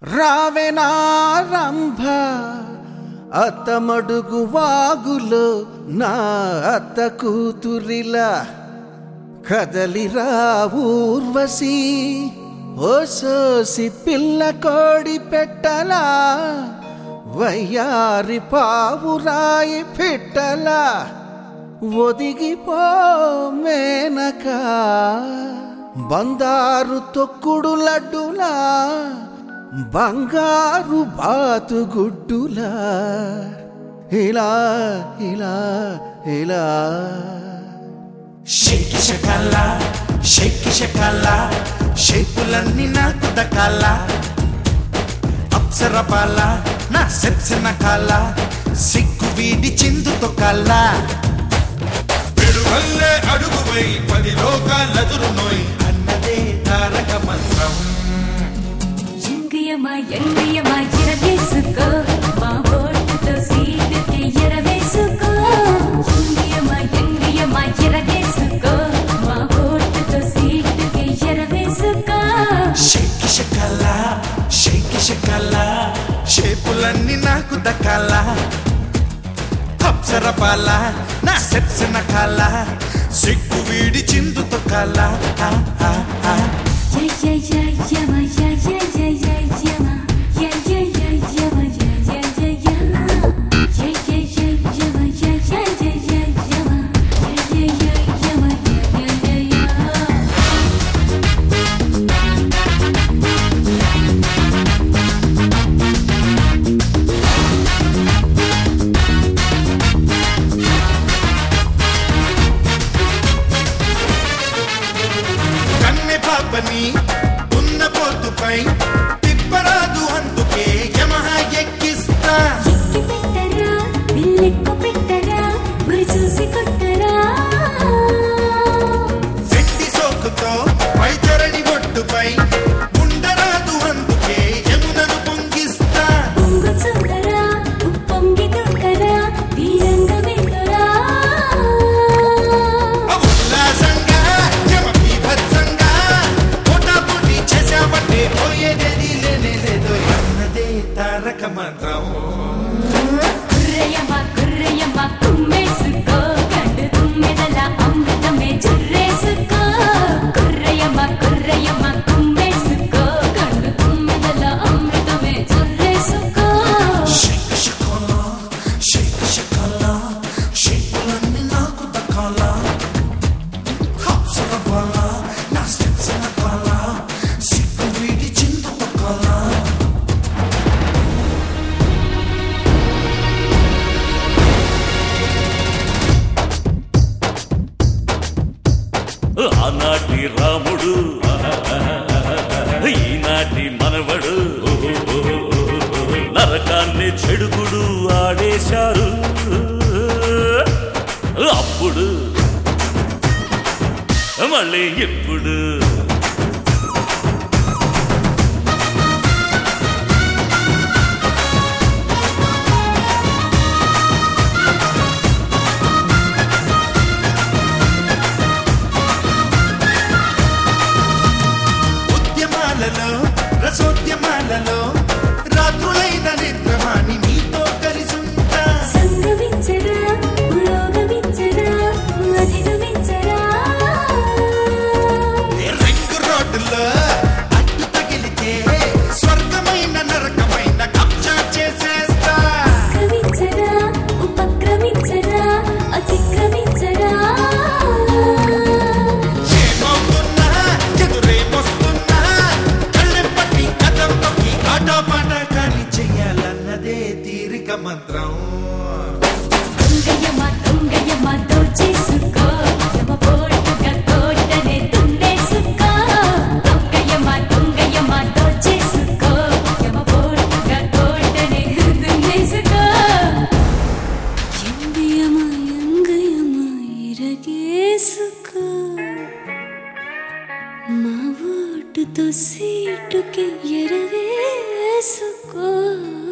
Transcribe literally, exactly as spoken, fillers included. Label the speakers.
Speaker 1: రావెనారంభ అతమడుగు వాగులో నా అత్త కూతురిలా కదలిరా ఊర్వశి ఓసోసి పిల్ల కోడి పెట్టలా వయ్యారి పావురాయి పెట్టలా ఒదిగిపో మేనక బందారు తొక్కుడు లడ్డులా బంగారు బాతుగుడ్డులా ఇలా ఇలా ఇలా
Speaker 2: షేకి షకాల షేకి షకాల షేపులన్నీ నాకు దకాల అప్సర బాల నా సెప్సిన కాల సిగ్గు వీడి చిందుతో కాల పెరుగల్లే అడుగువై పది లోకాలదురు నోయ్ అన్నదే తారక మంత్రం
Speaker 3: ఎంగియమా ఎంగియమా ఎరవేసుకో మా ఓటుతో సీటుకి ఎరవేసుకో ఎంగియమా ఎంగియమా ఎరవేసుకో మా ఓటుతో సీటుకి ఎరవేసుకో
Speaker 2: షేకి షకాల షేకి షకాల షేపులన్నీ నాకు దకాల అప్సర బాల నా సెప్సిన కాల సిగ్గు వీడి చిందుతో కాల
Speaker 3: యా యా యా యమా యా యా యా యా యమా యా యా యా యమా యా యా యా యా యా యా యా యమా యా యా యా యా యమా యా యా యా యమా యా యా యా యా
Speaker 2: కన్నె పాపని ఉన్న పోతుపై తిప్పరాదు అందుకే యమహ ఎక్కిస్తా
Speaker 3: ఎక్కి పెట్టరా విల్లెక్కు పెట్టరా గురి చూసి కొట్టరా
Speaker 2: వెట్టి సోకుతో వైతరణి ఒట్టుపై ఉండరాదు అందుకే యమునను పొంగిస్తా
Speaker 3: పొంగు చూడరా ఉప్పొంగి దూకరా వీరంగ వేదరా
Speaker 2: ఉల్లాసంగా యమ బీభత్సంగా పోటాపోటీ చేసావంటే పోయేదేది లేనే లేదు అన్నదే తారక మంత్రం
Speaker 3: కుర్రయమ్మ కుర్రయమ్మ కుమ్మేసుకో కండు తుమ్మెదల అమృతమే జుర్రేసుకో కుర్రయమ్మ కుర్రయమ్మ కుమ్మేసుకో కండు తుమ్మెదల అమృతమే జుర్రేసుకో
Speaker 2: షేక్ షకాల షేక్ షకాల షేకులన్నీ నాకు దక్కాల అప్సర బాల నా సెప్సిన కాల సిగ్గు వీడి చిందుతో కాల
Speaker 4: ఆనాటి రాముడు ఈనాటి మనవడు నరకాన్ని చెడుగుడు ఆడేశారు అప్పుడు మళ్ళీ ఎప్పుడు
Speaker 2: ఉద్యమాలలో రసోద్యమాలలో రాత్రులైన నిద్రమాని నీతో కలిసుంటా
Speaker 3: సంగమించరా పురోగమించరా అధిగమించరా
Speaker 2: రింగు రోడ్డులో అడ్డు తగిలితే స్వర్గమైన నరకమైన కబ్జా చేసేస్తా
Speaker 3: క్రమించరా ఉపక్రమించరా అతిక్రమించరా
Speaker 2: ఏమవుతున్నా ఎదురేమొస్తున్నా కళ్ళెం పట్టి కథం తొక్కి ఆటోపాట కానీ చెయ్యాలన్నదే తీరిక మంత్రం
Speaker 3: తుంగయమ్మ తుంగయమ్మ దోచేసుకో యమ పోటుగా కోటనే తుండేసుకో తుంగయమ్మ తుంగయమ్మ దోచేసుకో యమ పోటుగా కోటనే తుండేసుకో ఎంగియమ్మ ఎంగయమ్మ ఇరగేసుకో మా ఓటుతో సీటుకి ఎరవేసుకో